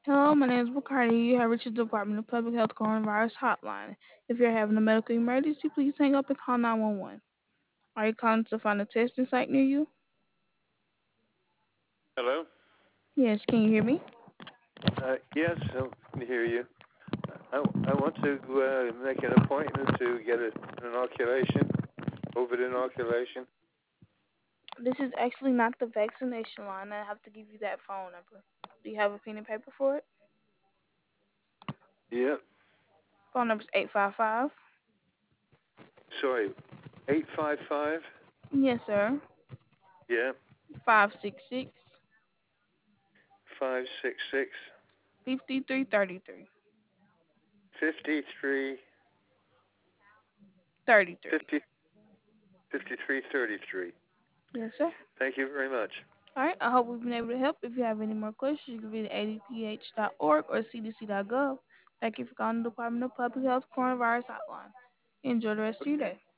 Hello, my name is Bacardi. You have reached the Department of Public Health Coronavirus Hotline. If you're having a medical emergency, please hang up and call 911. Are you calling to find a testing site near you? Hello? Yes, can you hear me? Yes, I can hear you. I want to make an appointment to get an inoculation, COVID inoculation. This is actually not the vaccination line. I have to give you that phone number. Do you have a pen and paper for it? Yeah, Phone number is 855. sorry, 855? Yes, sir. Yeah, 566 566 5333. 53 33. 50 5333. Yes, sir. Thank you very much. All right. I hope we've been able to help. If you have any more questions, you can visit adph.org or cdc.gov. Thank you for calling the Department of Public Health Coronavirus Hotline. Enjoy the rest of your Okay. day.